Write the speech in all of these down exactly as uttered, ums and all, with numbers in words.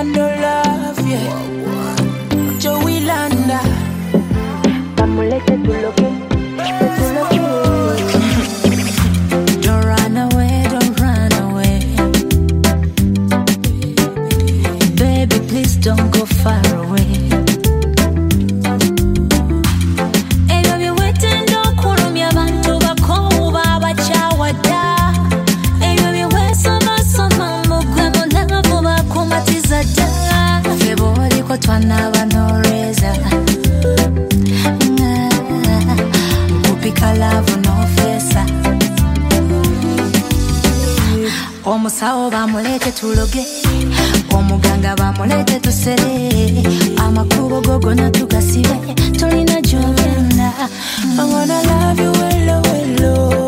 no love, yeah. Joey Landa. Amulete tu lo que, tu lo que. Don't run away, don't run away. Baby, please don't go far away. Twanaba no reza Kupika love no fesa Omusawo bamulete tuloge Omuganga bamulete tusere Amakubo gogo na tugasibe Tolina jogenda I wanna love you hello hello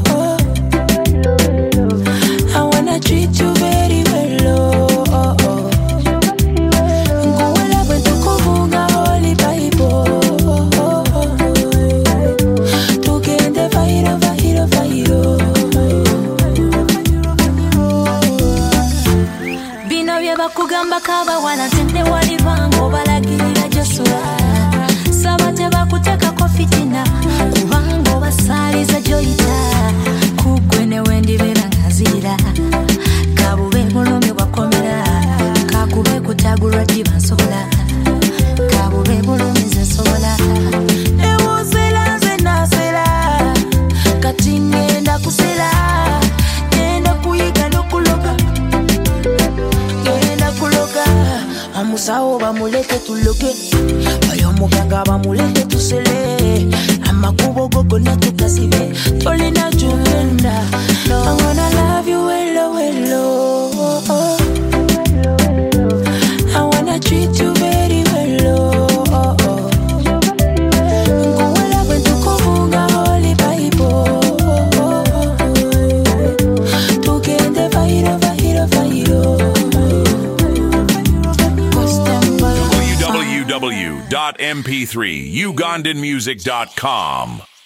I wanna treat you very well. Kugamba kaba wana tende walivango balagirira Joshua Sabate bakuteka ko fitina kubango basaliza joyita kugwene wendi bera ngazira kabube bulumi bakomera kakube kutagura dibansola kabube bulumi zesola ewozela zena sela katingenda kusela nenda kuyiga nokuloga Amusawo bamulete tuloge Bayo muganga bamulete tusele Amakubo gogo na tukasibe Tolina jugenda I wanna love you hello hello I wanna treat you very well Nguwela kwentu kufunga holy bible Tugende vairo vairo vairo w w w dot m p three ugandan music dot com